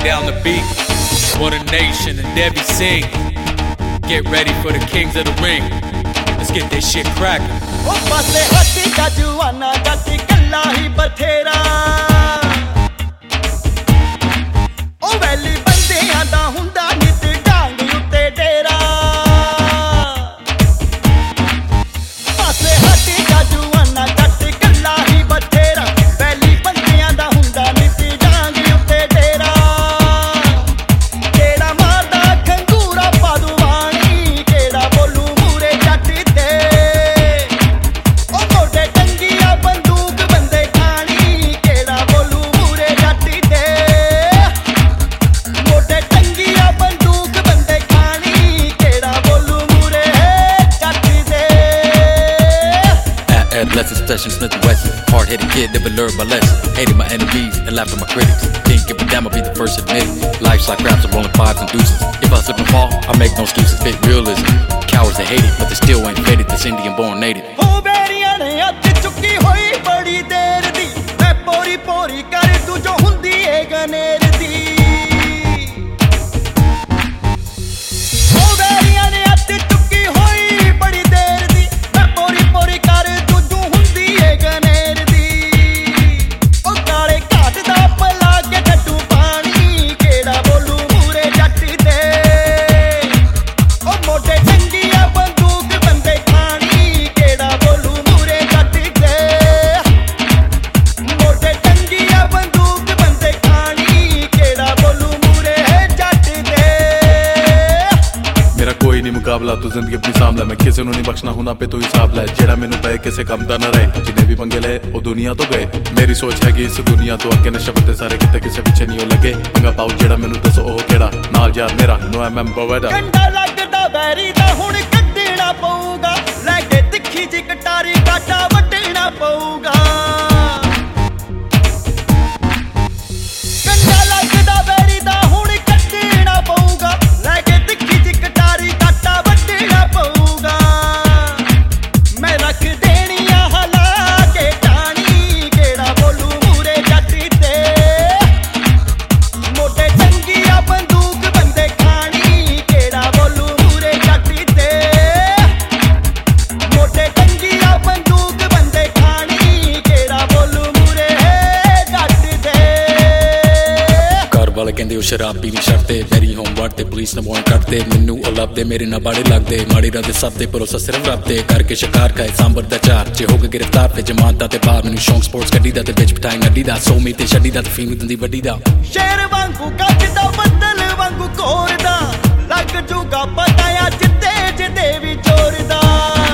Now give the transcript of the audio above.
down the beat. What a nation and Debbie sing. Get ready for the kings of the ring. Let's get this shit cracking. Oh, passe hatti ka juana jatti kalla hi bathera. Oh, valley bandiyan da hunda nit dang utte dera. Passe hatti ka juana jatti kalla hi bathera. Valley bandiyan da hunda nit dang utte dera. Keda marda khangura paduvani keda bolu mure jatti te. Oh, mode tangiya banduk bande khani keda bolu mure jatti te. Mode tangiya banduk bande khani keda bolu mure jatti te. Adolescent session, Smith & Wesson. Hard-headed kid, never learned my lesson. Hated my enemies and laughed at my critics. Didn't give a damn, I'll be the first to admit it. Life's like raps, I'm rolling fives and deuces. If I slip and fall, I make no excuses. Fit realism. Cowards, they hate it, but they still ain't faded. This Indian-born native. ਹੋ ਬੇਰੀਆਂ ਨੇ ਅੱਤ ਚੁੱਕੀ ਹੋਈ ਬੜੀ ਦੇਰ ਦੀ ਮੈਂ ਪੋਰੀ ਪੋਰੀ ਕਰ ਤੂੰ ਜੋ ਹੁੰਦੀ ਏ ਗਨੇਰ ਦੀ ਹੋ ਬੇਰੀਆਂ ਨੇ ਅੱਤ ਚੁੱਕੀ ਹੋਈ ਬੜੀ ਦੇਰ ਦੀ ਮੈਂ ਪੋਰੀ ਪੋਰੀ ਕਰ ਤੂੰ ਜੋ ਹੁੰਦੀ ਏ ਗਨੇਰ ਦੀ ਉਹ ਕਾਲੇ ਘਾਟ ਦਾ ਪਲਾ ਕੇ ਟੱਟੂ ਪਾਣੀ ਕਿਹੜਾ ਬੋਲੂ ਮੂਰੇ ਜੱਟ ਦੇ ਉਹ ਮੋਢੇ ਟੰਗੀਆਂ ਬੰਦੂਕ ਬੰਦੇ ਖਾਣੀ ਕਿਹੜਾ ਬੋਲੂ ਮੂਰੇ ਜੱਟ ਦੇ ਮੋਢੇ ਟੰਗੀਆਂ ਬੰਦੂਕ ਬੰਦੇ ਖਾਣੀ ਕਿਹੜਾ ਬੋਲੂ ਮੂਰੇ ਜੱਟ ਦੇ मेरा कोई नहीं मुकाबला तू जिंदगी अपनी सामला मैं किसी ਨੂੰ नहीं बख्शना हूं ना पे तू हिसाब ले ਜਿਹੜਾ ਮੈਨੂੰ ਪਏ ਕਿਸੇ ਕੰਮ ਦਾ ਨਾ ਰਹੇ ਜਿੰਨੇ ਵੀ ਪੰਗੇ ਲਏ ਉਹ ਦੁਨੀਆ ਤੋਂ ਗਏ ਮੇਰੀ ਸੋਚ ਹੈ ਕਿ ਇਸ ਦੁਨੀਆ ਤੋਂ ਅੱਗੇ ਨੇ ਸ਼ਬਦ ਸਾਰੇ ਕਿਤੇ ਕਿਸੇ ਪਿੱਛੇ ਨਹੀਂ ਉਹ ਲੱਗੇ ਪੰਗਾ ਪਾਉ ਜਿਹੜਾ ਮੈਨੂੰ ਦੱਸੋ ਉਹ ਕਿਹੜਾ ਨਾਲ ਯਾਰ ਮੇਰਾ ਨੋ ਐਮ ਐਮ ਬਵੈਡਾ ਕੰਡਾ ਲੱਗਦਾ ਬੈਰੀ ਦਾ ਹੁਣ ਕੱਢਣਾ ਪਊਗਾ ਲੈ ਕੇ ਤਿੱਖੀ ਜੀ ਕਟਾਰੀ ਕਾਟਾ ਵੱਢਣਾ ਪਊਗਾ ਕੰਡਾ ਲੱਗਦਾ ਬੈਰੀ ਦਾ ਹੁਣ ਕੱਢਣਾ ਪਊਗਾ ਲੈ ਕੇ ਤਿੱਖੀ ਜੀ ਕਟਾਰੀ ਕਾਟਾ ਵੱਢਣਾ ਪਊਗਾ ਮੈਂ ਰੱਖ ਦੇਣੀਆਂ ਹਲਾ ਕੇ ਟਾਣੀ ਕਿਹੜਾ ਬੋਲੂ ਮੂਰੇ ਜੱਟ ਤੇ ਮੋਢੇ ਟੰਗੀਆਂ ਬੰਦੂਕ ਬੰਦੇ ਖਾਣੀ ਕਿਹੜਾ ਬੋਲੂ ਮੂਰੇ ਜੱਟ ਤੇ ਮੋਢੇ ਟੰਗੀਆਂ ਬੰਦੂਕ ਬੰਦੇ ਖਾਣੀ ਕਿਹੜਾ ਬੋਲੂ ਮੂਰੇ ਜੱਟ ਤੇ ਘਰ ਵਾਲੇ ਕਹਿੰਦੇ ਉਹ ਸ਼ਰਾਬ ਪੀ ਨਹੀਂ ਛੱਡਦੇ ਮੇਰੀ ਹੋਮ ਵਾਰਡ ਤੇ ਪੁਲਿਸ ਨੇ ਵਾਰੰਟ ਕੱਟਦੇ ਮੈਨੂੰ ਉਹ ਲੱਭਦੇ ਮੇਰੇ ਨਾਲ ਬਾੜੇ ਲੱਗਦੇ ਮਾੜੀ ਰਾਤ ਦੇ ਸਭ ਤੇ ਭਰੋਸਾ ਸਿਰਫ ਰੱਬ ਤੇ ਕਰਕੇ ਸ਼ਿਕਾਰ ਖਾਏ ਸਾਂਬਰ ਦਾ ਚਾਰ ਜੇ ਹੋ ਕੇ ਗ੍ਰਿਫਤਾਰ ਤੇ ਜਮਾਨਤਾ ਤੇ ਬਾਹਰ ਮੈਨੂੰ ਸ਼ੌਂਕ ਸਪੋਰਟਸ ਗੱਡੀ ਦਾ ਤੇ ਵਿੱਚ ਬਿਠਾਈ ਨੱਡੀ ਦਾ ਸੋਮੀ ਤੇ ਛੱਡੀ ਦਾ ਤੇ ਫੀਮ ਦਿੰਦੀ ਵੱਡੀ ਦਾ ਸ਼ੇਰ ਵਾਂਗੂ ਕੱਜਦਾ ਬੱਦਲ ਵਾਂਗੂ ਘੋਰਦਾ ਲੱਗ ਜੂਗਾ ਪਤਾ ਆ ਜਿੱਤੇ ਜਿੱਦੇ ਵੀ ਚੋਰਦਾ